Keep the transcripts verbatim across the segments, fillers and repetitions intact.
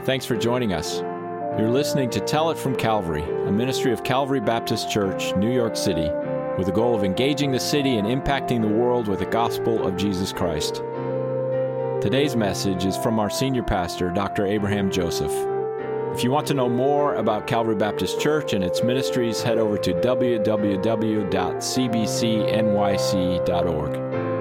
Thanks for joining us. You're listening to Tell It from Calvary, a ministry of Calvary Baptist Church, New York City, with the goal of engaging the city and impacting the world with the gospel of Jesus Christ. Today's message is from our senior pastor, Doctor Abraham Joseph. If you want to know more about Calvary Baptist Church and its ministries, head over to w w w dot c b c n y c dot org.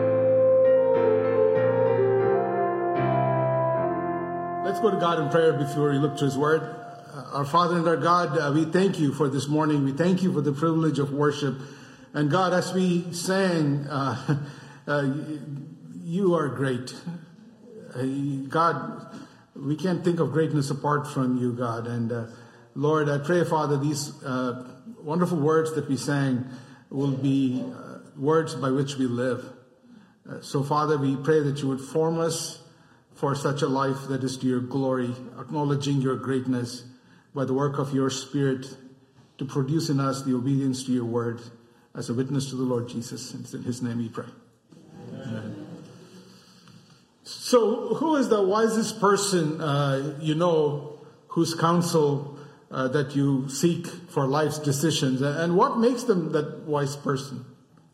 Let's go to God in prayer before we look to His Word. Uh, our Father and our God, uh, we thank You for this morning. We thank You for the privilege of worship. And God, as we sang, uh, uh, You are great. Uh, God, we can't think of greatness apart from You, God. And uh, Lord, I pray, Father, these uh, wonderful words that we sang will be uh, words by which we live. Uh, so, Father, we pray that You would form us for such a life that is to Your glory, acknowledging Your greatness by the work of Your Spirit to produce in us the obedience to Your word as a witness to the Lord Jesus. And it's in His name we pray. Amen. Amen. So who is the wisest person uh, you know whose counsel uh, that you seek for life's decisions? And what makes them that wise person?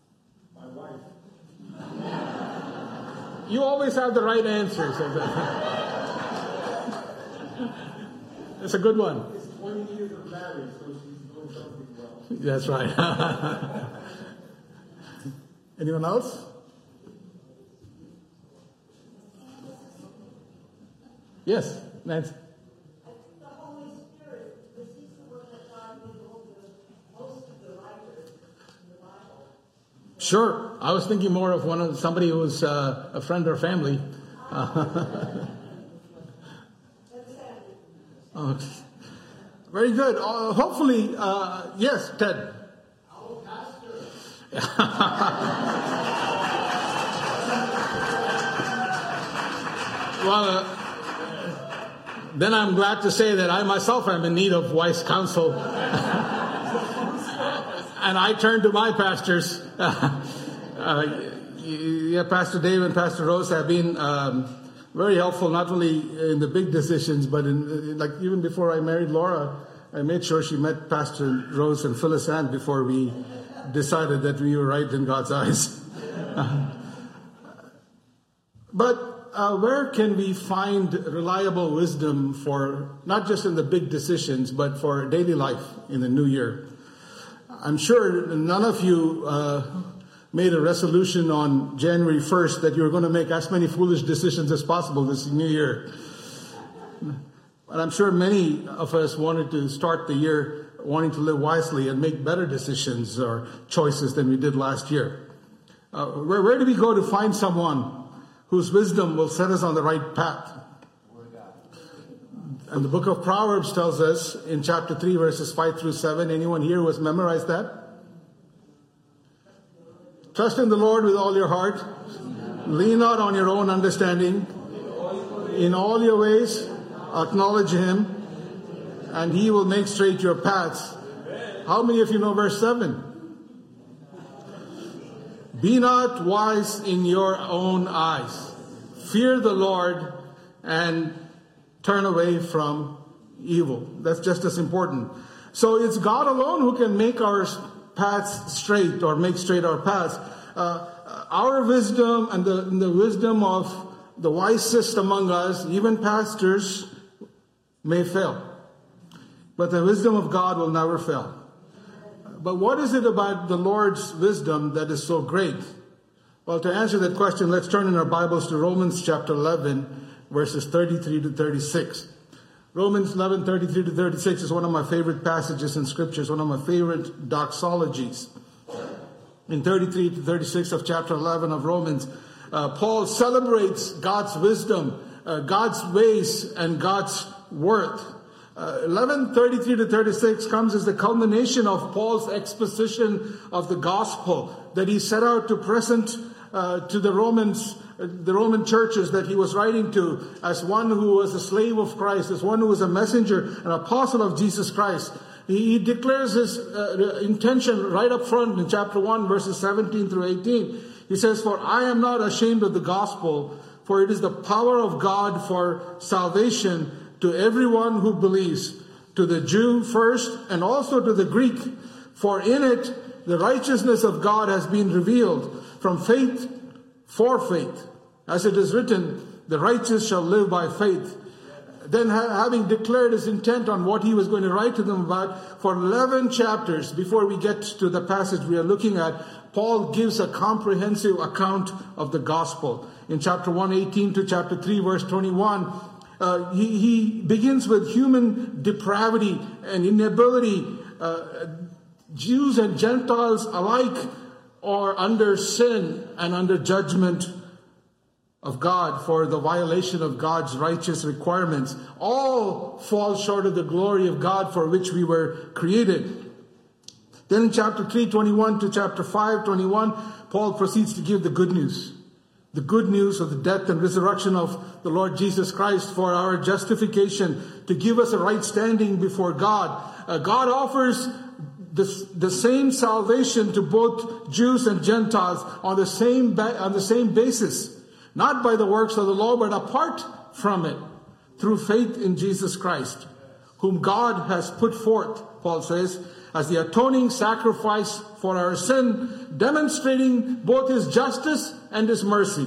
You always have the right answers. It's a good one. It's twenty years of marriage, so she's doing something well. That's right. Anyone else? Yes, Nancy. The Holy Spirit, because He's the one that God made most of the writers in the Bible. Sure. I was thinking more of one of somebody who's uh, a friend or family. Uh, oh, very good. Uh, hopefully, uh, yes, Ted. Our pastor. Well, uh, then I'm glad to say that I myself am in need of wise counsel. And I turn to my pastors. Uh, yeah, Pastor Dave and Pastor Rose have been um, very helpful, not only in the big decisions, but in, like even before I married Laura, I made sure she met Pastor Rose and Phyllis Ann before we decided that we were right in God's eyes. Uh, but uh, where can we find reliable wisdom for not just in the big decisions, but for daily life in the new year? I'm sure none of you uh, made a resolution on January first that you were going to make as many foolish decisions as possible this new year. But I'm sure many of us wanted to start the year wanting to live wisely and make better decisions or choices than we did last year. Uh, where, where do we go to find someone whose wisdom will set us on the right path? And the book of Proverbs tells us in chapter three, verses five through seven. Anyone here who has memorized that? Trust in the Lord with all your heart. Lean not on your own understanding. In all your ways, acknowledge Him, and He will make straight your paths. How many of you know verse seven? Be not wise in your own eyes. Fear the Lord and turn away from evil. That's just as important. So it's God alone who can make our paths straight or make straight our paths. Uh, our wisdom and the, and the wisdom of the wisest among us, even pastors, may fail. But the wisdom of God will never fail. But what is it about the Lord's wisdom that is so great? Well, to answer that question, let's turn in our Bibles to Romans chapter eleven, verses thirty-three to thirty-six. Romans eleven, thirty-three to thirty-six is one of my favorite passages in Scripture. It's one of my favorite doxologies. In thirty-three to thirty-six of chapter eleven of Romans, uh, Paul celebrates God's wisdom, uh, God's ways, and God's worth. Uh, eleven, thirty-three to thirty-six comes as the culmination of Paul's exposition of the gospel that he set out to present uh, to the Romans, uh, the Roman churches that he was writing to, as one who was a slave of Christ, as one who was a messenger, an apostle of Jesus Christ. He, he declares his uh, intention right up front in chapter one, verses seventeen through eighteen. He says, "For I am not ashamed of the gospel, for it is the power of God for salvation to everyone who believes, to the Jew first and also to the Greek. For in it the righteousness of God has been revealed from faith for faith. As it is written, the righteous shall live by faith. Then having declared his intent on what he was going to write to them about, for eleven chapters, before we get to the passage we are looking at, Paul gives a comprehensive account of the gospel. In chapter one eighteen to chapter three, verse twenty-one, uh, he, he begins with human depravity and inability. Uh, Jews and Gentiles alike are under sin and under judgment of God for the violation of God's righteous requirements. All fall short of the glory of God for which we were created. Then in chapter three twenty-one to chapter five twenty-one, Paul proceeds to give the good news. The good news of the death and resurrection of the Lord Jesus Christ for our justification, to give us a right standing before God. Uh, God offers the, the same salvation to both Jews and Gentiles on the same ba- on the same basis. Not by the works of the law, but apart from it, through faith in Jesus Christ, whom God has put forth, Paul says, as the atoning sacrifice for our sin, demonstrating both his justice and his mercy.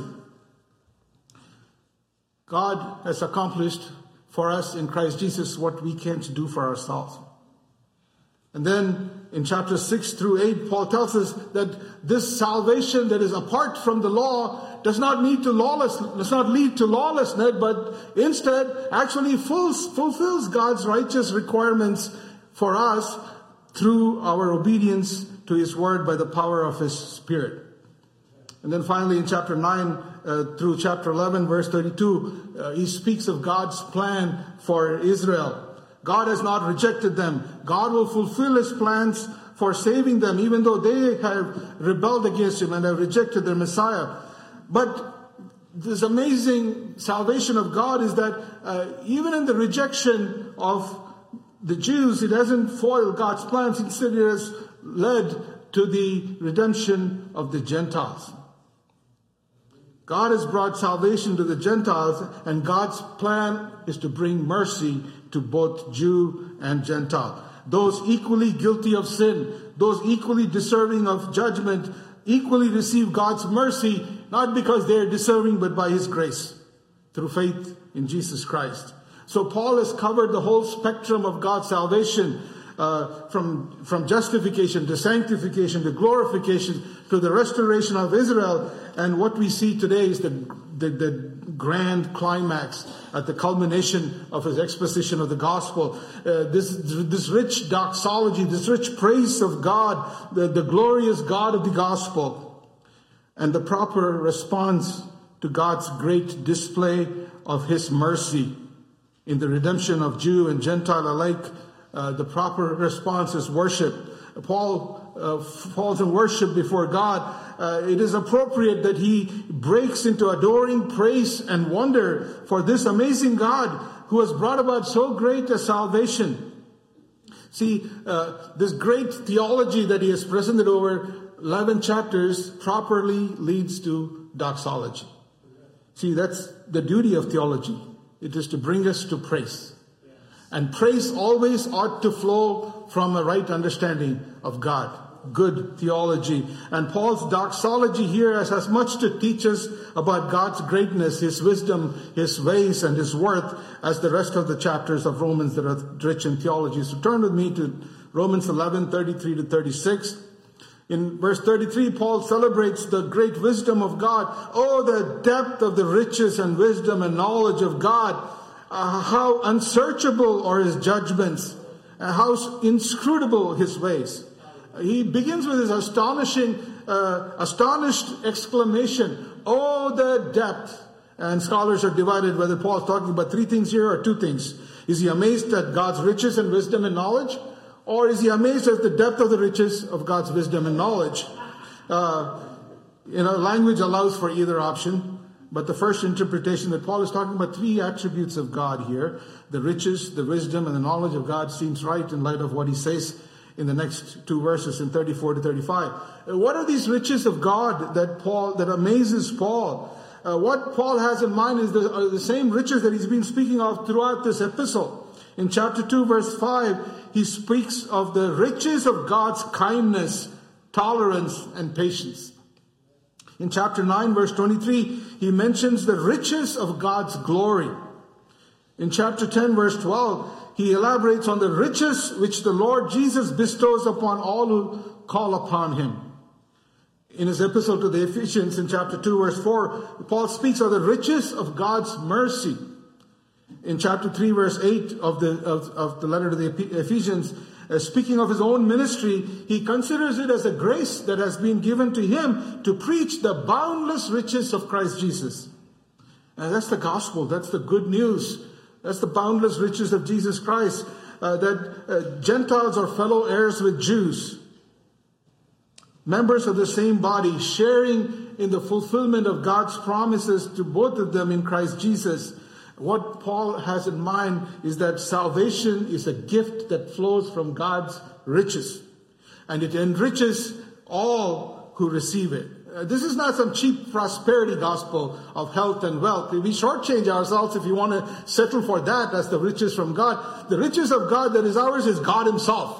God has accomplished for us in Christ Jesus what we can't do for ourselves. And then in chapters six through eight, Paul tells us that this salvation that is apart from the law does not lead to lawless, does not lead to lawlessness, but instead actually fulfills, fulfills God's righteous requirements for us through our obedience to his word by the power of his Spirit. And then finally in chapter nine uh, through chapter eleven, verse thirty-two, uh, he speaks of God's plan for Israel. God has not rejected them. God will fulfill his plans for saving them, even though they have rebelled against him and have rejected their Messiah. But this amazing salvation of God is that uh, even in the rejection of the Jews, it hasn't foiled God's plans. Instead, it has led to the redemption of the Gentiles. God has brought salvation to the Gentiles, and God's plan is to bring mercy to both Jew and Gentile. Those equally guilty of sin, those equally deserving of judgment, equally receive God's mercy, not because they are deserving, but by his grace, through faith in Jesus Christ. So Paul has covered the whole spectrum of God's salvation, uh, from, from justification to sanctification to glorification to the restoration of Israel. And what we see today is the, the, the grand climax at the culmination of his exposition of the gospel. Uh, this, this rich doxology, this rich praise of God, the, the glorious God of the gospel, and the proper response to God's great display of his mercy in the redemption of Jew and Gentile alike. Uh, the proper response is worship. Paul uh, falls in worship before God. Uh, it is appropriate that he breaks into adoring praise and wonder for this amazing God who has brought about so great a salvation. See, uh, this great theology that he has presented over eleven chapters properly leads to doxology. See, that's the duty of theology. It is to bring us to praise. And praise always ought to flow from a right understanding of God. Good theology. And Paul's doxology here has as much to teach us about God's greatness, his wisdom, his ways, and his worth as the rest of the chapters of Romans that are rich in theology. So turn with me to Romans eleven, thirty-three to thirty-six. In verse thirty-three, Paul celebrates the great wisdom of God. Oh, the depth of the riches and wisdom and knowledge of God. Uh, how unsearchable are his judgments, and how inscrutable his ways. He begins with his astonishing, uh, astonished exclamation, "Oh, the depth!" And scholars are divided whether Paul is talking about three things here or two things. Is he amazed at God's riches and wisdom and knowledge? Or is he amazed at the depth of the riches of God's wisdom and knowledge? Uh, you know, language allows for either option. But the first interpretation that Paul is talking about three attributes of God here. The riches, the wisdom, and the knowledge of God seems right in light of what he says in the next two verses in thirty-four to thirty-five. What are these riches of God that Paul, that amazes Paul? Uh, what Paul has in mind is the, uh, the same riches that he's been speaking of throughout this epistle. In chapter two, verse five, he speaks of the riches of God's kindness, tolerance, and patience. In chapter nine, verse twenty-three, he mentions the riches of God's glory. In chapter ten, verse twelve, he elaborates on the riches which the Lord Jesus bestows upon all who call upon him. In his epistle to the Ephesians, in chapter two, verse four, Paul speaks of the riches of God's mercy. In chapter three, verse eight of the, of, of the letter to the Ephesians, uh, speaking of his own ministry, he considers it as a grace that has been given to him to preach the boundless riches of Christ Jesus. And that's the gospel. That's the good news. That's the boundless riches of Jesus Christ, uh, that uh, Gentiles are fellow heirs with Jews, members of the same body, sharing in the fulfillment of God's promises to both of them in Christ Jesus. What Paul has in mind is that salvation is a gift that flows from God's riches, and it enriches all who receive it. Uh, this is not some cheap prosperity gospel of health and wealth. We shortchange ourselves if you want to settle for that as the riches from God. The riches of God that is ours is God himself.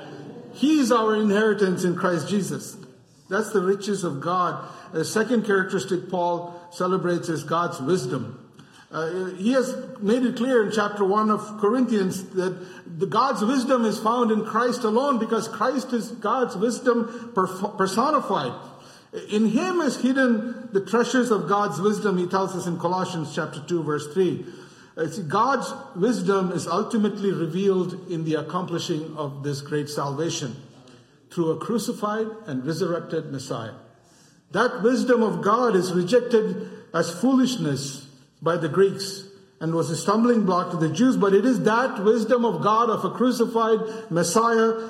He is our inheritance in Christ Jesus. That's the riches of God. The second characteristic Paul celebrates is God's wisdom. Uh, he has made it clear in chapter one of Corinthians that the God's wisdom is found in Christ alone, because Christ is God's wisdom personified. In him is hidden the treasures of God's wisdom, he tells us in Colossians chapter two, verse three. Uh, see, God's wisdom is ultimately revealed in the accomplishing of this great salvation through a crucified and resurrected Messiah. That wisdom of God is rejected as foolishness by the Greeks and was a stumbling block to the Jews, but it is that wisdom of God, of a crucified Messiah,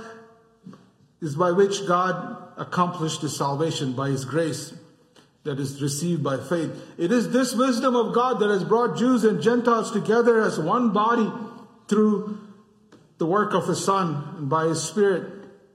is by which God accomplished his salvation by his grace that is received by faith. It is this wisdom of God that has brought Jews and Gentiles together as one body through the work of his Son and by his Spirit.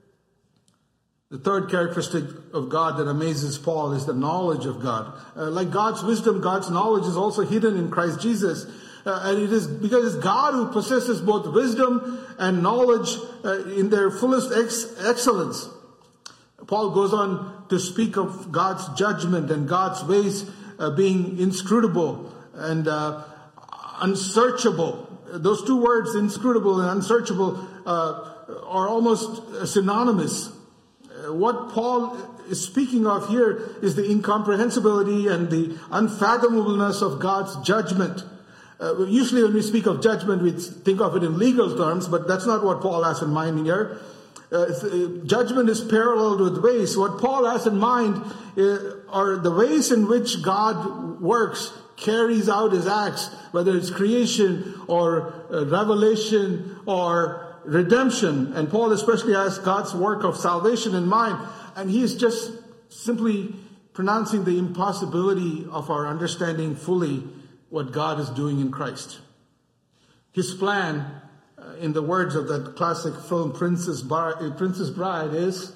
The third characteristic of God that amazes Paul is the knowledge of God. Uh, like God's wisdom, God's knowledge is also hidden in Christ Jesus. Uh, and it is because it's God who possesses both wisdom and knowledge uh, in their fullest ex- excellence. Paul goes on to speak of God's judgment and God's ways uh, being inscrutable and uh, unsearchable. Those two words, inscrutable and unsearchable, uh, are almost synonymous. What Paul is speaking of here is the incomprehensibility and the unfathomableness of God's judgment. Uh, usually when we speak of judgment, we think of it in legal terms, but that's not what Paul has in mind here. Uh, judgment is paralleled with ways. What Paul has in mind uh, are the ways in which God works, carries out his acts, whether it's creation or uh, revelation or redemption. And Paul especially has God's work of salvation in mind. And he is just simply pronouncing the impossibility of our understanding fully what God is doing in Christ. His plan, uh, in the words of that classic film Princess, Bar- Princess Bride, is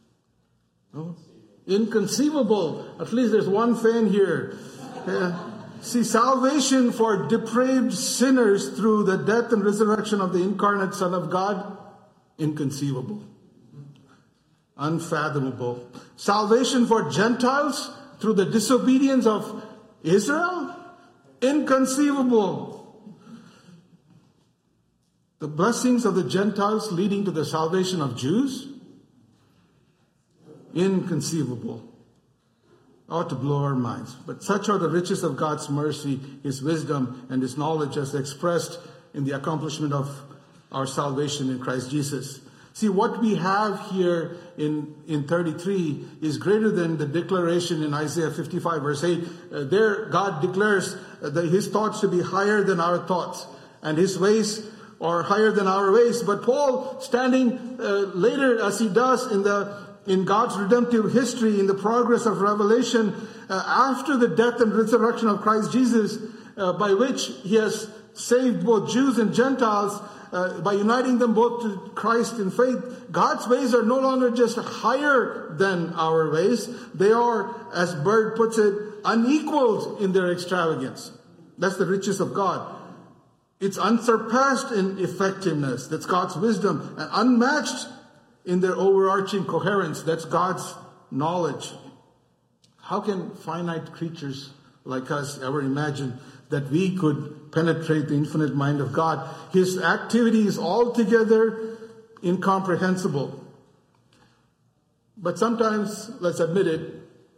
oh, inconceivable. At least there's one fan here. Uh, See, salvation for depraved sinners through the death and resurrection of the incarnate Son of God, inconceivable, unfathomable. Salvation for Gentiles through the disobedience of Israel, inconceivable. The blessings of the Gentiles leading to the salvation of Jews, inconceivable. Ought to blow our minds. But such are the riches of God's mercy, his wisdom, and his knowledge as expressed in the accomplishment of our salvation in Christ Jesus. See, what we have here in, in thirty-three is greater than the declaration in Isaiah fifty-five, verse eight. Uh, there, God declares uh, that his thoughts to be higher than our thoughts, and his ways are higher than our ways. But Paul, standing uh, later as he does in the in God's redemptive history, in the progress of Revelation, uh, after the death and resurrection of Christ Jesus, uh, by which he has saved both Jews and Gentiles, uh, by uniting them both to Christ in faith, God's ways are no longer just higher than our ways. They are, as Bird puts it, unequaled in their extravagance. That's the riches of God. It's unsurpassed in effectiveness. That's God's wisdom. And unmatched in their overarching coherence. That's God's knowledge. How can finite creatures like us ever imagine that we could penetrate the infinite mind of God? His activity is altogether incomprehensible. But sometimes, let's admit it,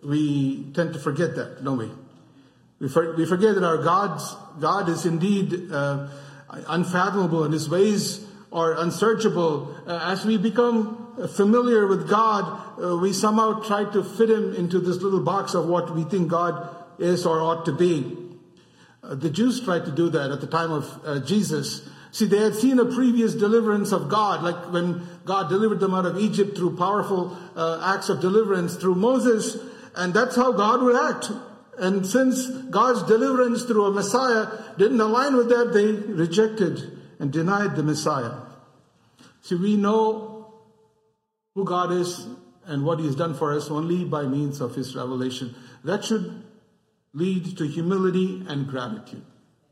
we tend to forget that, don't we? We, for, we forget that our God's, God is indeed uh, unfathomable, and His ways are unsearchable. Uh, as we become familiar with God, uh, we somehow try to fit Him into this little box of what we think God is or ought to be. Uh, the Jews tried to do that at the time of uh, Jesus. See, they had seen a previous deliverance of God, like when God delivered them out of Egypt through powerful uh, acts of deliverance through Moses, and that's how God would act. And since God's deliverance through a Messiah didn't align with that, they rejected and denied the Messiah. See, we know who God is and what He has done for us only by means of His revelation. That should lead to humility and gratitude.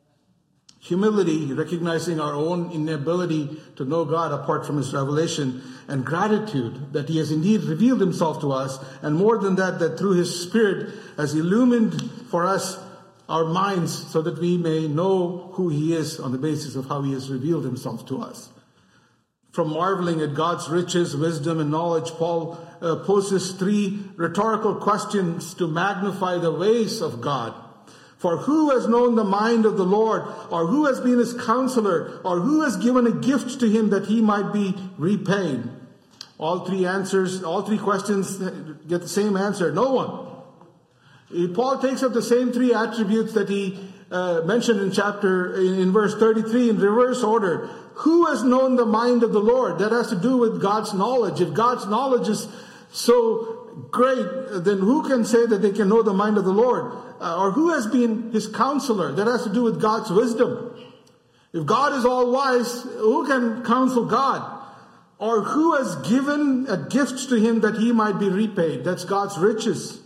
Humility, recognizing our own inability to know God apart from His revelation, and gratitude that He has indeed revealed Himself to us, and more than that, that through His Spirit has illumined for us our minds so that we may know who He is on the basis of how He has revealed Himself to us. From marveling at God's riches, wisdom, and knowledge, Paul uh, poses three rhetorical questions to magnify the ways of God. For who has known the mind of the Lord, or who has been His counselor, or who has given a gift to Him that He might be repaid? All three answers, all three questions get the same answer. No one. Paul takes up the same three attributes that he uh, mentioned in chapter, in, in verse thirty-three in reverse order. Who has known the mind of the Lord? That has to do with God's knowledge. If God's knowledge is so great, then who can say that they can know the mind of the Lord? Uh, or who has been His counselor? That has to do with God's wisdom. If God is all wise, who can counsel God? Or who has given a gift to Him that He might be repaid? That's God's riches.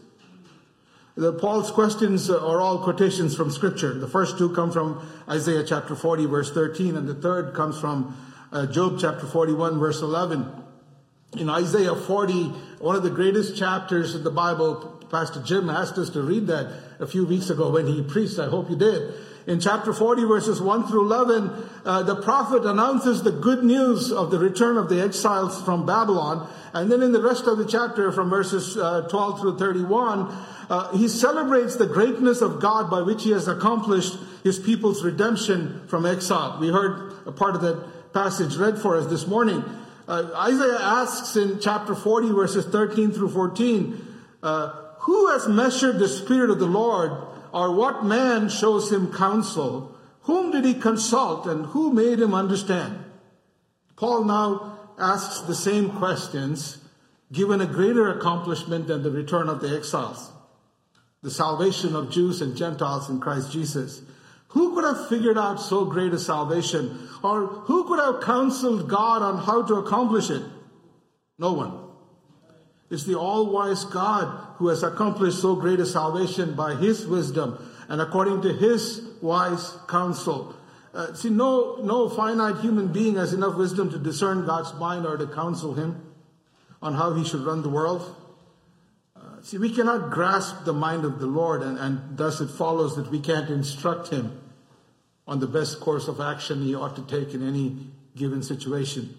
The Paul's questions are all quotations from Scripture. The first two come from Isaiah chapter forty, verse thirteen, and the third comes from uh, Job chapter forty-one, verse eleven. In Isaiah forty, one of the greatest chapters in the Bible, Pastor Jim asked us to read that a few weeks ago when he preached. I hope you did. In chapter forty, verses one through eleven, uh, the prophet announces the good news of the return of the exiles from Babylon. And then in the rest of the chapter, from verses uh, twelve through thirty-one, uh, he celebrates the greatness of God by which He has accomplished His people's redemption from exile. We heard a part of that passage read for us this morning. Uh, Isaiah asks in chapter forty, verses thirteen through fourteen, uh, who has measured the Spirit of the Lord, or what man shows Him counsel? Whom did He consult, and who made Him understand? Paul now asks the same questions, given a greater accomplishment than the return of the exiles, the salvation of Jews and Gentiles in Christ Jesus. Who could have figured out so great a salvation? Or who could have counseled God on how to accomplish it? No one. It's the all-wise God who has accomplished so great a salvation by His wisdom and according to His wise counsel. Uh, see, no, no finite human being has enough wisdom to discern God's mind or to counsel Him on how He should run the world. Uh, see, we cannot grasp the mind of the Lord, and, and thus it follows that we can't instruct Him on the best course of action He ought to take in any given situation.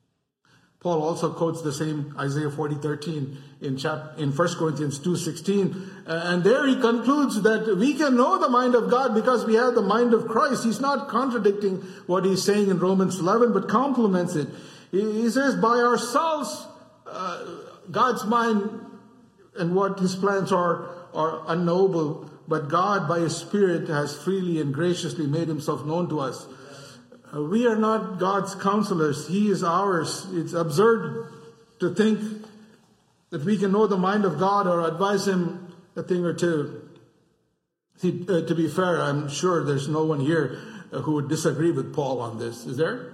Paul also quotes the same Isaiah forty thirteen in chap- in First Corinthians two sixteen, uh, and there he concludes that we can know the mind of God because we have the mind of Christ. He's not contradicting what he's saying in Romans eleven, but complements it. He, he says, by ourselves, uh, God's mind and what His plans are are unknowable, but God, by His Spirit, has freely and graciously made Himself known to us. Uh, we are not God's counselors. He is ours. It's absurd to think that we can know the mind of God or advise Him a thing or two. See, uh, to be fair, I'm sure there's no one here uh, who would disagree with Paul on this. Is there?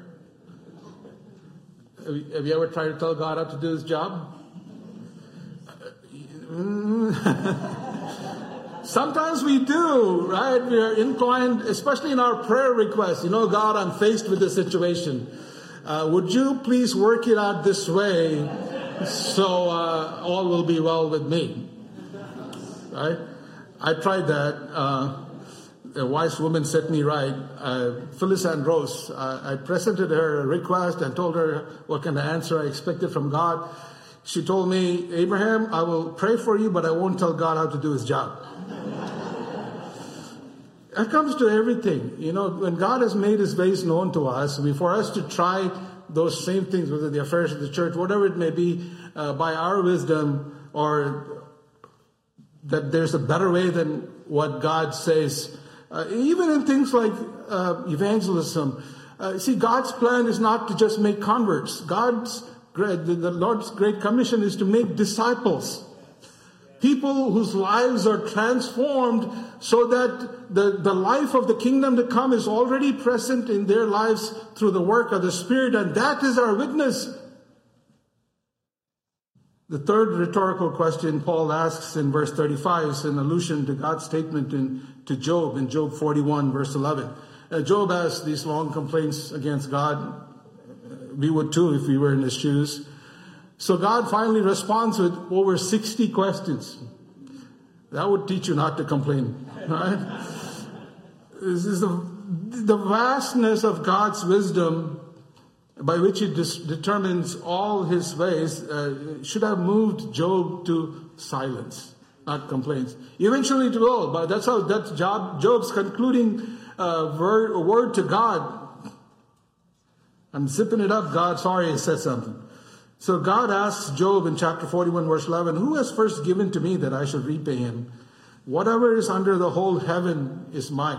Have you, have you ever tried to tell God how to do His job? Sometimes we do, right? We are inclined, especially in our prayer requests. You know, God, I'm faced with this situation. Uh, would you please work it out this way so uh, all will be well with me? Right? I tried that. Uh, a wise woman set me right. Uh, Phyllis Andros, uh, I presented her a request and told her what kind of answer I expected from God. She told me, Abraham, I will pray for you, but I won't tell God how to do his job. That comes to everything. You know, when God has made his ways known to us, we, for us to try those same things, whether the affairs of the church, whatever it may be, uh, by our wisdom, or that there's a better way than what God says. Uh, even in things like uh, evangelism, uh, see, God's plan is not to just make converts. God's great, the, the Lord's great commission is to make disciples. People whose lives are transformed so that the, the life of the kingdom to come is already present in their lives through the work of the Spirit, and that is our witness. The third rhetorical question Paul asks in verse thirty-five is an allusion to God's statement in, to Job in Job forty-one, verse eleven. Uh, Job has these long complaints against God. We would too if we were in his shoes. So God finally responds with over sixty questions. That would teach you not to complain, right? This is the, the vastness of God's wisdom by which he dis- determines all his ways uh, should have moved Job to silence, not complaints. Eventually it will, but that's how that's Job, Job's concluding uh, word, word to God. I'm zipping it up, God, sorry I said something. So God asks Job in chapter forty-one, verse eleven, who has first given to me that I should repay him? Whatever is under the whole heaven is mine.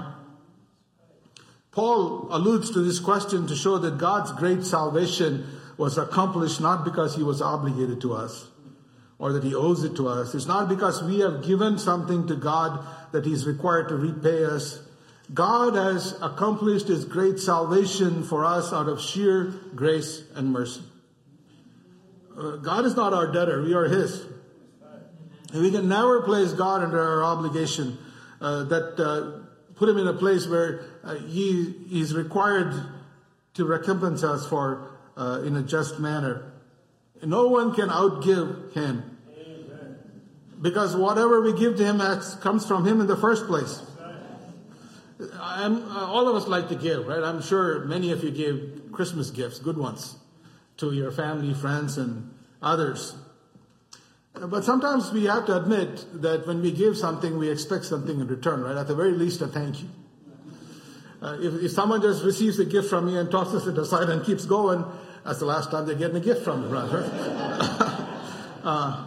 Paul alludes to this question to show that God's great salvation was accomplished not because he was obligated to us or that he owes it to us. It's not because we have given something to God that he's required to repay us. God has accomplished his great salvation for us out of sheer grace and mercy. Uh, God is not our debtor. We are his. And we can never place God under our obligation uh, that uh, put him in a place where uh, he is required to recompense us for uh, in a just manner. No one can outgive him. Amen. Because whatever we give to him has, comes from him in the first place. I'm, uh, all of us like to give, right? I'm sure many of you gave Christmas gifts, good ones, to your family, friends, and others. But sometimes we have to admit that when we give something, we expect something in return, right? At the very least, a thank you. Uh, if, if someone just receives a gift from me and tosses it aside and keeps going, that's the last time they're getting a gift from me, right? uh,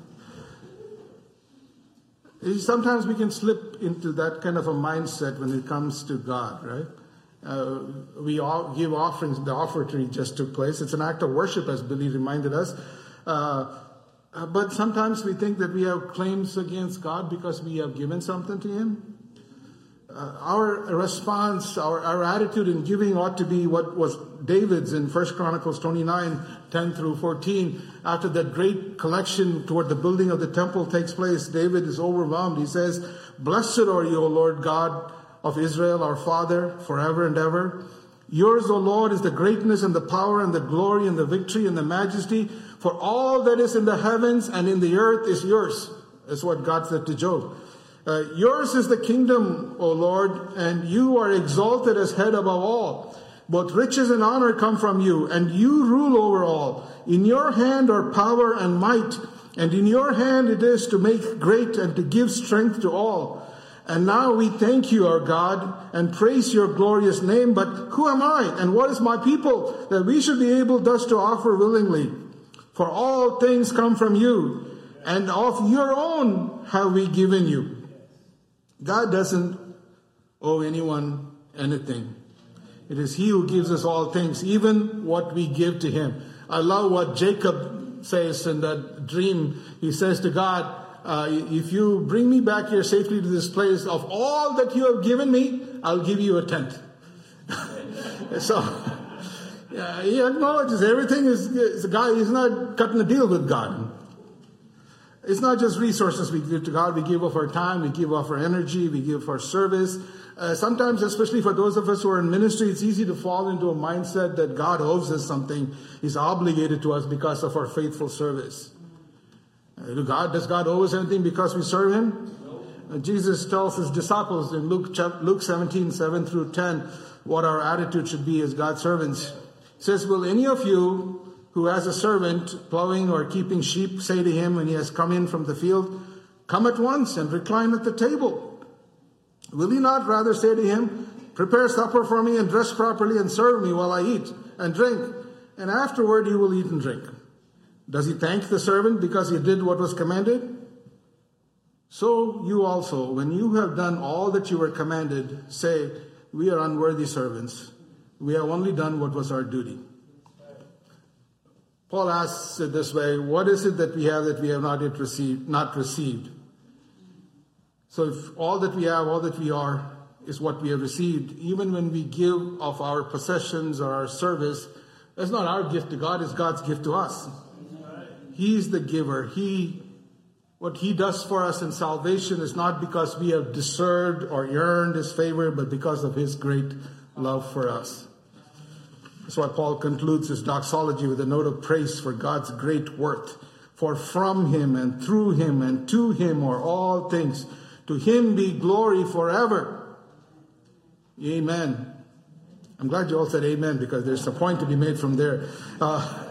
sometimes we can slip into that kind of a mindset when it comes to God, right? Uh, we all give offerings. The offertory just took place. It's an act of worship, as Billy reminded us. Uh, but sometimes we think that we have claims against God because we have given something to him. Uh, our response, our, our attitude in giving ought to be what was David's in First Chronicles twenty-nine, ten through fourteen. After that great collection toward the building of the temple takes place, David is overwhelmed. He says, "Blessed are you, O Lord God of Israel, our Father, forever and ever. Yours, O Lord, is the greatness and the power and the glory and the victory and the majesty. For all that is in the heavens and in the earth is yours." That's what God said to Job. Uh, yours is the kingdom, O Lord, and you are exalted as head above all. Both riches and honor come from you, and you rule over all. In your hand are power and might, and in your hand it is to make great and to give strength to all. And now we thank you, our God, and praise your glorious name. But who am I, and what is my people, that we should be able thus to offer willingly? For all things come from you, and of your own have we given you. God doesn't owe anyone anything. It is he who gives us all things, even what we give to him. I love what Jacob says in that dream. He says to God, uh, if you bring me back here safely to this place, of all that you have given me, I'll give you a tenth. So yeah, he acknowledges everything is, is a guy, he's not cutting a deal with God. It's not just resources we give to God. We give of our time, we give of our energy, we give of our service. Uh, sometimes, especially for those of us who are in ministry, it's easy to fall into a mindset that God owes us something. He's obligated to us because of our faithful service. Uh, God, does God owe us anything because we serve Him? No. Uh, Jesus tells His disciples in Luke, Luke seventeen, seven through ten, what our attitude should be as God's servants. He says, will any of you who has a servant plowing or keeping sheep say to him when he has come in from the field, come at once and recline at the table? Will he not rather say to him, prepare supper for me and dress properly and serve me while I eat and drink, and afterward you will eat and drink? Does he thank the servant because he did what was commanded? So you also, when you have done all that you were commanded, say, we are unworthy servants. We have only done what was our duty. Paul asks it this way, what is it that we have that we have not yet received, not received? So if all that we have, all that we are, is what we have received, even when we give of our possessions or our service, that's not our gift to God, it's God's gift to us. He's the giver. He, what He does for us in salvation is not because we have deserved or earned His favor, but because of His great love for us. That's why Paul concludes his doxology with a note of praise for God's great worth. For from Him and through Him and to Him are all things. To Him be glory forever. Amen. I'm glad you all said amen, because there's a point to be made from there. Uh,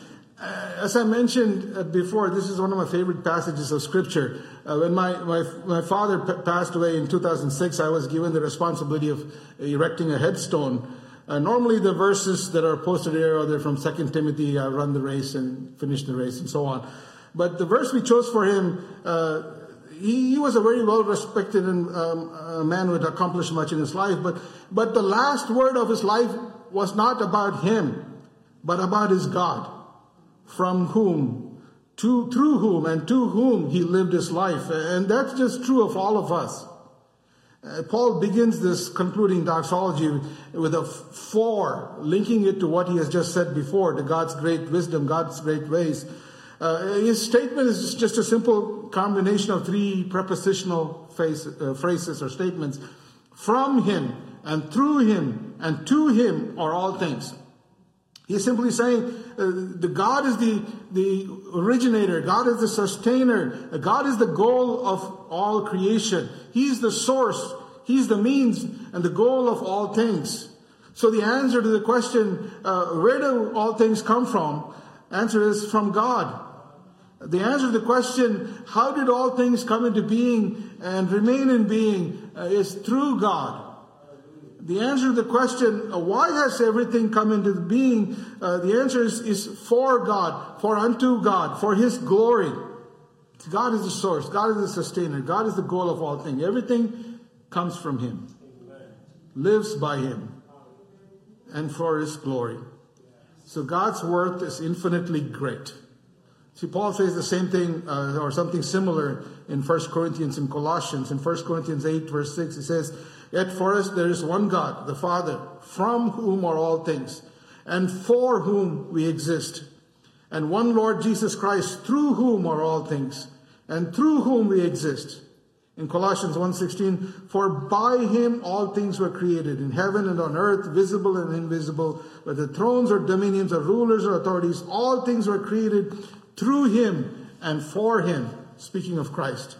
as I mentioned before, this is one of my favorite passages of Scripture. Uh, when my, my, my father p- passed away in two thousand six, I was given the responsibility of erecting a headstone. Uh, normally the verses that are posted here are they're from Second Timothy, uh, run the race and finish the race and so on. But the verse we chose for him, uh, he, he was a very well-respected and, um, a man who had accomplished much in his life. But, but the last word of his life was not about him, but about his God, from whom, to, through whom, and to whom he lived his life. And that's just true of all of us. Uh, Paul begins this concluding doxology with a for, linking it to what he has just said before, to God's great wisdom, God's great ways. Uh, his statement is just a simple combination of three prepositional phase, uh, phrases or statements. From Him, and through Him, and to Him are all things. He's simply saying uh, the God is the, the originator. God is the sustainer. God is the goal of all creation. He's the source. He's the means and the goal of all things. So the answer to the question, uh, where do all things come from? Answer is from God. The answer to the question, how did all things come into being and remain in being, uh, is through God. The answer to the question, uh, why has everything come into being? Uh, the answer is, is for God, for unto God, for His glory. God is the source. God is the sustainer. God is the goal of all things. Everything comes from Him, lives by Him, and for His glory. So God's worth is infinitely great. See, Paul says the same thing uh, or something similar in First Corinthians and Colossians. In First Corinthians eight, verse six, he says, yet for us there is one God, the Father, from whom are all things, and for whom we exist, and one Lord Jesus Christ, through whom are all things, and through whom we exist. In Colossians one sixteen, for by Him all things were created, in heaven and on earth, visible and invisible, whether thrones or dominions or rulers or authorities, all things were created through Him and for Him. Speaking of Christ.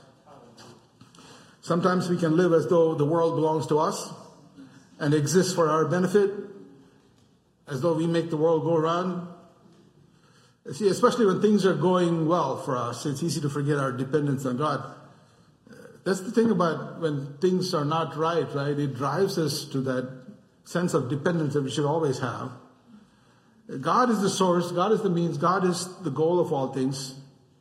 Sometimes we can live as though the world belongs to us and exists for our benefit, as though we make the world go round. See, especially when things are going well for us, it's easy to forget our dependence on God. That's the thing about when things are not right, right? It drives us to that sense of dependence that we should always have. God is the source, God is the means, God is the goal of all things.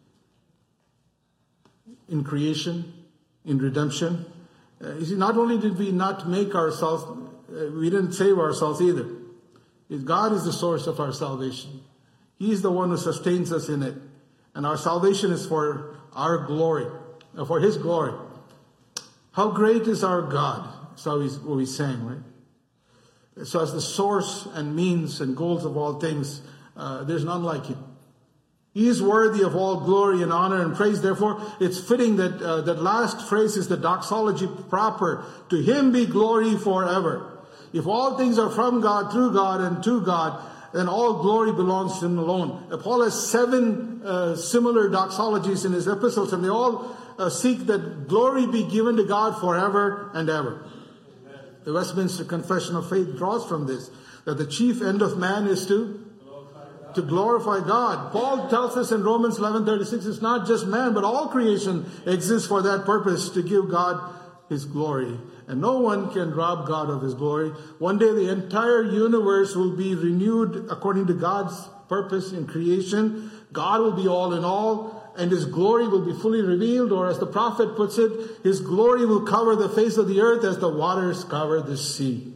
In creation, in redemption. Uh, you see, not only did we not make ourselves, uh, we didn't save ourselves either. God is the source of our salvation. He is the one who sustains us in it. And our salvation is for our glory, uh, for His glory. How great is our God? That's how we, what we sang, right? So as the source and means and goals of all things, uh, there's none like Him. He is worthy of all glory and honor and praise. Therefore, it's fitting that uh, that last phrase is the doxology proper. To him be glory forever. If all things are from God, through God, and to God, then all glory belongs to him alone. Uh, Paul has seven uh, similar doxologies in his epistles, and they all uh, seek that glory be given to God forever and ever. Amen. The Westminster Confession of Faith draws from this, that the chief end of man is to to glorify God. Paul tells us in Romans eleven thirty-six, it's not just man, but all creation exists for that purpose, to give God his glory. And no one can rob God of his glory. One day the entire universe will be renewed according to God's purpose in creation. God will be all in all, and his glory will be fully revealed, or as the prophet puts it, his glory will cover the face of the earth as the waters cover the sea.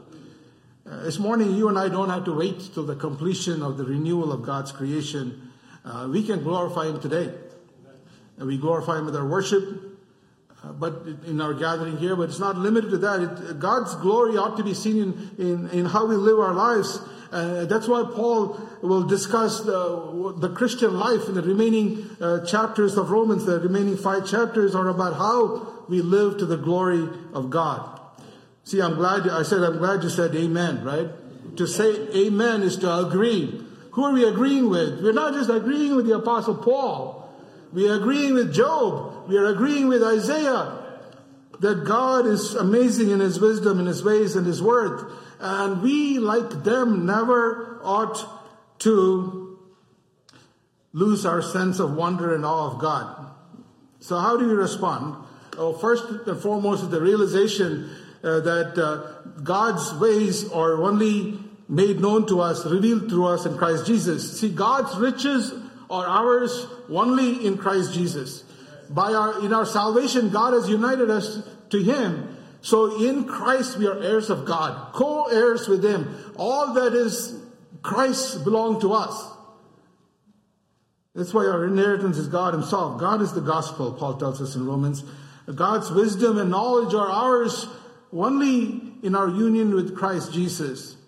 Uh, this morning, you and I don't have to wait till the completion of the renewal of God's creation. Uh, we can glorify him today. And we glorify him with our worship, uh, but in our gathering here. But it's not limited to that. It, God's glory ought to be seen in, in, in how we live our lives. Uh, that's why Paul will discuss the, the Christian life in the remaining uh, chapters of Romans. The remaining five chapters are about how we live to the glory of God. See, I'm glad, I said, I'm glad you said amen, right? To say amen is to agree. Who are we agreeing with? We're not just agreeing with the Apostle Paul. We are agreeing with Job. We are agreeing with Isaiah. That God is amazing in his wisdom, in his ways, and his worth. And we, like them, never ought to lose our sense of wonder and awe of God. So how do we respond? Oh, first and foremost is the realization Uh, that uh, God's ways are only made known to us, revealed through us in Christ Jesus. See, God's riches are ours only in Christ Jesus. By our, in our salvation, God has united us to him. So in Christ we are heirs of God, co-heirs with him. All that is Christ belong to us. That's why our inheritance is God himself. God is the gospel, Paul tells us in Romans. God's wisdom and knowledge are ours only in our union with Christ Jesus.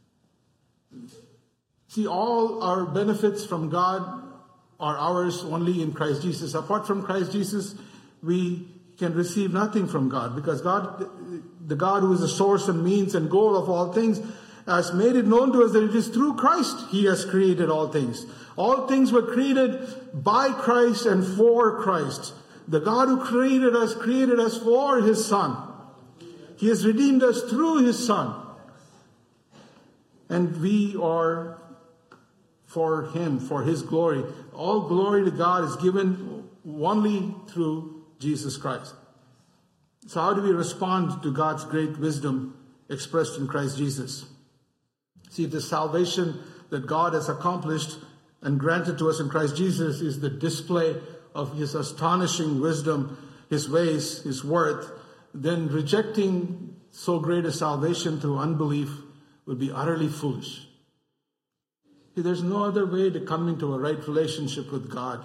See, all our benefits from God are ours only in Christ Jesus. Apart from Christ Jesus, we can receive nothing from God, because God, the God who is the source and means and goal of all things, has made it known to us that it is through Christ he has created all things. All things were created by Christ and for Christ. The God who created us, created us for his Son. He has redeemed us through his Son. And we are for him, for his glory. All glory to God is given only through Jesus Christ. So how do we respond to God's great wisdom expressed in Christ Jesus? See, the salvation that God has accomplished and granted to us in Christ Jesus is the display of his astonishing wisdom, his ways, his worth. Then rejecting so great a salvation through unbelief would be utterly foolish. See, there's no other way to come into a right relationship with God,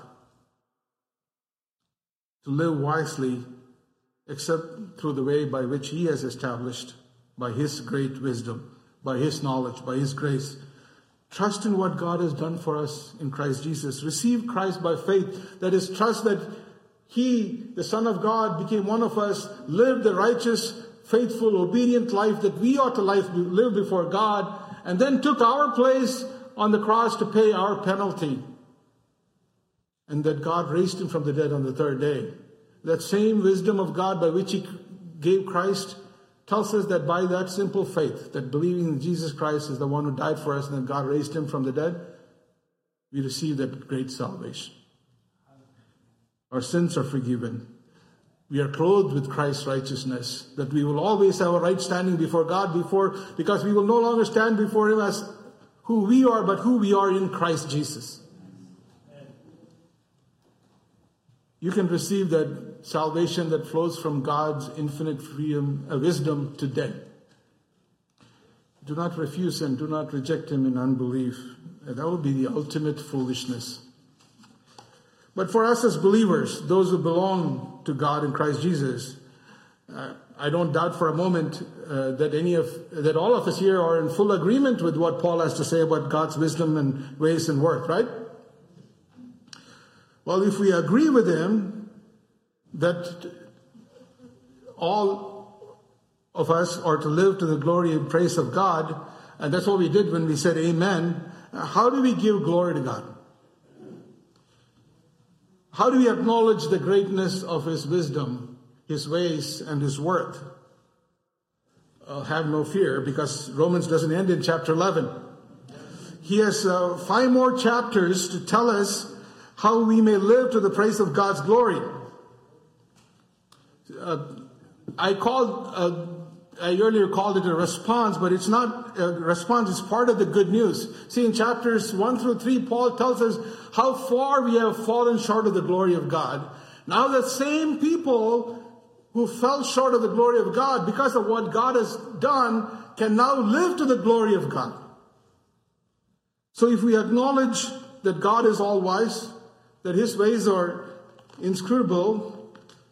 to live wisely, except through the way by which he has established, by his great wisdom, by his knowledge, by his grace. Trust in what God has done for us in Christ Jesus. Receive Christ by faith. That is, trust that he, the Son of God, became one of us, lived the righteous, faithful, obedient life that we ought to live before God, and then took our place on the cross to pay our penalty. And that God raised him from the dead on the third day. That same wisdom of God by which he gave Christ tells us that by that simple faith, that believing in Jesus Christ is the one who died for us and that God raised him from the dead, we receive that great salvation. Our sins are forgiven. We are clothed with Christ's righteousness, that we will always have a right standing before God, before because we will no longer stand before him as who we are, but who we are in Christ Jesus. You can receive that salvation that flows from God's infinite freedom, uh, wisdom today. Do not refuse him. Do not reject him in unbelief. That will be the ultimate foolishness. But for us as believers, those who belong to God in Christ Jesus, uh, I don't doubt for a moment uh, that any of that all of us here are in full agreement with what Paul has to say about God's wisdom and ways and worth, right? Well, if we agree with him that all of us are to live to the glory and praise of God, and that's what we did when we said amen, how do we give glory to God? How do we acknowledge the greatness of his wisdom, his ways, and his worth? Uh, have no fear, because Romans doesn't end in chapter eleven. He has uh, five more chapters to tell us how we may live to the praise of God's glory. Uh, I called, uh, I earlier called it a response, but it's not a response, it's part of the good news. See, in chapters one through three, Paul tells us how far we have fallen short of the glory of God. Now the same people who fell short of the glory of God because of what God has done can now live to the glory of God. So if we acknowledge that God is all wise, that his ways are inscrutable,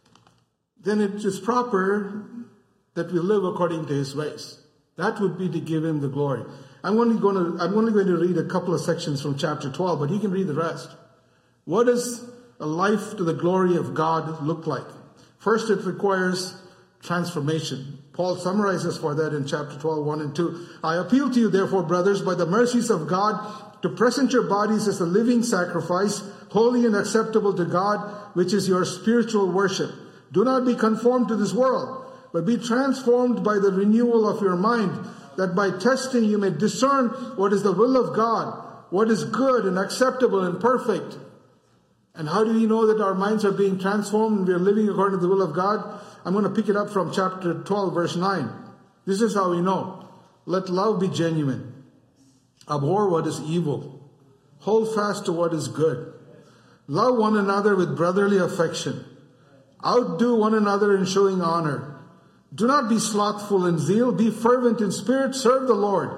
then it is proper that we live according to his ways. That would be to give him the glory. I'm only going to, I'm only going to read a couple of sections from chapter twelve, but you can read the rest. What does a life to the glory of God look like? First, it requires transformation. Paul summarizes for that in chapter twelve, one and two. I appeal to you, therefore, brothers, by the mercies of God, to present your bodies as a living sacrifice, holy and acceptable to God, which is your spiritual worship. Do not be conformed to this world, but be transformed by the renewal of your mind, that by testing you may discern what is the will of God, what is good and acceptable and perfect. And how do we know that our minds are being transformed and we are living according to the will of God? I'm going to pick it up from chapter twelve, verse nine. This is how we know. Let love be genuine. Abhor what is evil. Hold fast to what is good. Love one another with brotherly affection. Outdo one another in showing honor. Do not be slothful in zeal. Be fervent in spirit. Serve the Lord.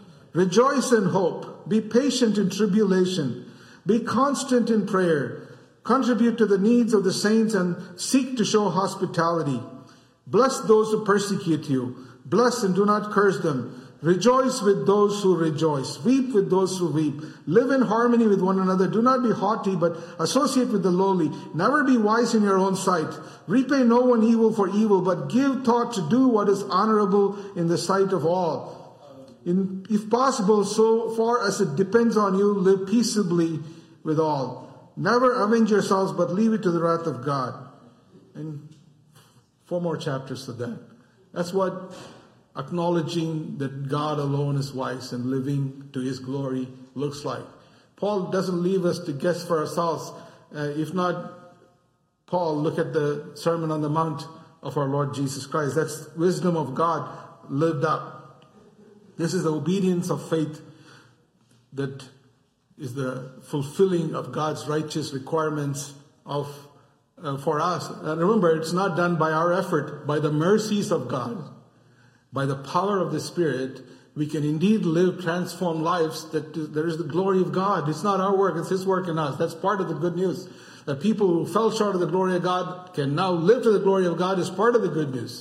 Rejoice in hope. Be patient in tribulation. Be constant in prayer. Contribute to the needs of the saints and seek to show hospitality. Bless those who persecute you. Bless and do not curse them. Rejoice with those who rejoice. Weep with those who weep. Live in harmony with one another. Do not be haughty, but associate with the lowly. Never be wise in your own sight. Repay no one evil for evil, but give thought to do what is honorable in the sight of all. In, if possible, so far as it depends on you, live peaceably with all. Never avenge yourselves, but leave it to the wrath of God. And four more chapters to that. That's what acknowledging that God alone is wise and living to his glory looks like. Paul doesn't leave us to guess for ourselves. Uh, if not Paul, look at the Sermon on the Mount of our Lord Jesus Christ. That's wisdom of God lived up. This is the obedience of faith that is the fulfilling of God's righteous requirements of uh, for us. And remember, it's not done by our effort, by the mercies of God. By the power of the Spirit, we can indeed live transformed lives that there is the glory of God. It's not our work, it's his work in us. That's part of the good news. That people who fell short of the glory of God can now live to the glory of God is part of the good news.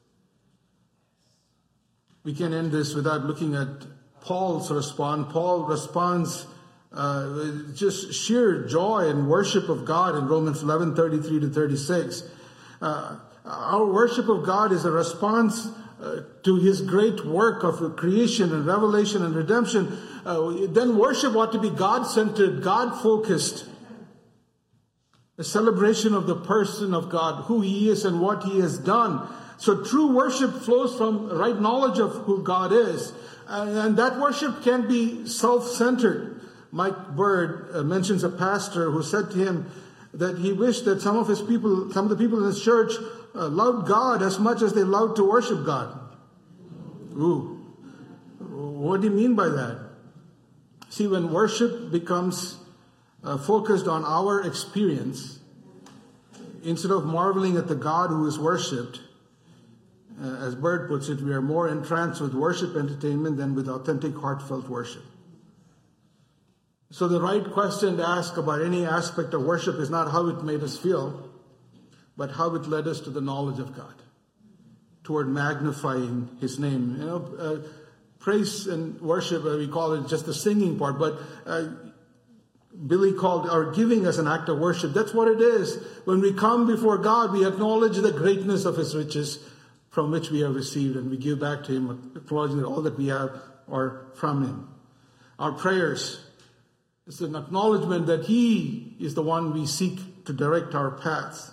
We can end this without looking at Paul's response. Paul responds uh, with just sheer joy and worship of God in Romans eleven, thirty-three to thirty-six. Uh, our worship of God is a response Uh, to his great work of creation and revelation and redemption. Uh, then worship ought to be God-centered, God-focused. A celebration of the person of God, who he is and what he has done. So true worship flows from right knowledge of who God is. Uh, and that worship can be self-centered. Mike Bird uh, mentions a pastor who said to him that he wished that some of his people, some of the people in his church uh, loved God as much as they loved to worship God. Ooh. What do you mean by that? See, when worship becomes uh, focused on our experience, instead of marveling at the God who is worshipped, uh, as Bird puts it, we are more entranced with worship entertainment than with authentic, heartfelt worship. So the right question to ask about any aspect of worship is not how it made us feel, but how it led us to the knowledge of God, toward magnifying his name. You know, uh, praise and worship, uh, we call it just the singing part, but uh, Billy called our giving as an act of worship. That's what it is. When we come before God, we acknowledge the greatness of his riches from which we have received, and we give back to him, acknowledging that all that we have are from him. Our prayers is an acknowledgement that he is the one we seek to direct our paths.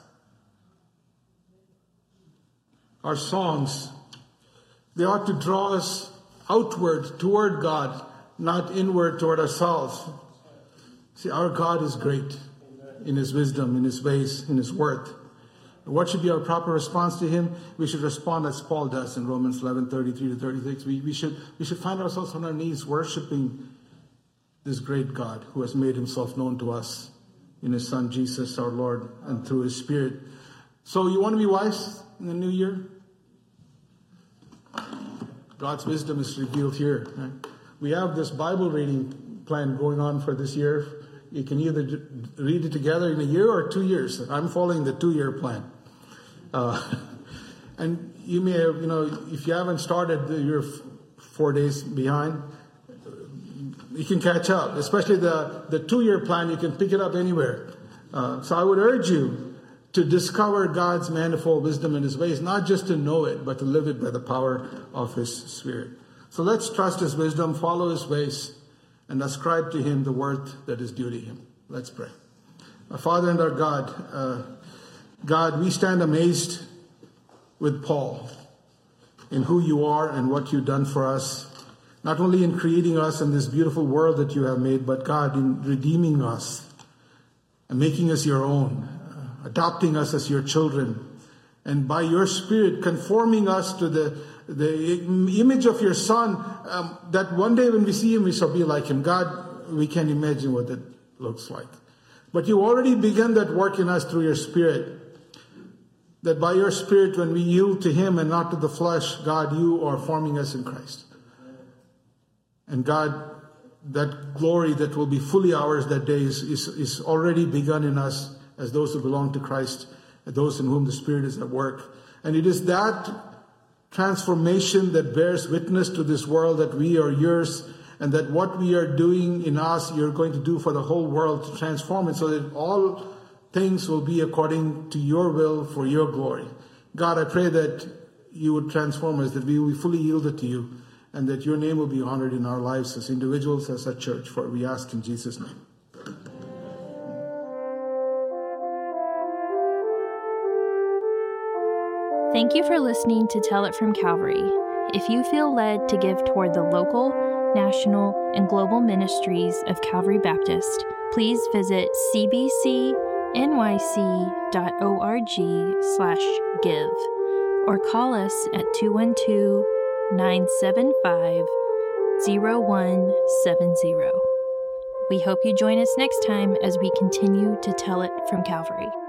Our songs, they ought to draw us outward toward God, not inward toward ourselves. See, our God is great in his wisdom, in his ways, in his worth. What should be our proper response to him? We should respond as Paul does in Romans eleven, thirty-three to thirty-six. We, we, should, we should find ourselves on our knees worshiping this great God who has made himself known to us in his Son Jesus our Lord and through his Spirit. So you want to be wise in the new year? God's wisdom is revealed here. Right? We have this Bible reading plan going on for this year. You can either read it together in a year or two years. I'm following the two-year plan. Uh, and you may have, you know, if you haven't started, you're four days behind. You can catch up, especially the, the two-year plan. You can pick it up anywhere. Uh, so I would urge you to discover God's manifold wisdom in his ways, not just to know it, but to live it by the power of his Spirit. So let's trust his wisdom, follow his ways, and ascribe to him the worth that is due to him. Let's pray. Our Father and our God, uh, God, we stand amazed with Paul in who you are and what you've done for us, not only in creating us in this beautiful world that you have made, but God, in redeeming us and making us your own, uh, adopting us as your children, and by your Spirit conforming us to the the image of your Son, um, that one day when we see him, we shall be like him. God, we can't imagine what that looks like. But you already began that work in us through your Spirit. That by your Spirit, when we yield to him and not to the flesh, God, you are forming us in Christ. And God, that glory that will be fully ours that day is, is, is already begun in us as those who belong to Christ, and those in whom the Spirit is at work. And it is that transformation that bears witness to this world that we are yours, and that what we are doing in us, you're going to do for the whole world to transform it so that all things will be according to your will for your glory. God, I pray that you would transform us, that we will be fully yielded to you, and that your name will be honored in our lives as individuals, as a church, for we ask in Jesus' name. Thank you for listening to Tell It from Calvary. If you feel led to give toward the local, national, and global ministries of Calvary Baptist, please visit cbcnyc.org slash give or call us at two one two, nine seven five, zero one seven zero. We hope you join us next time as we continue to tell it from Calvary.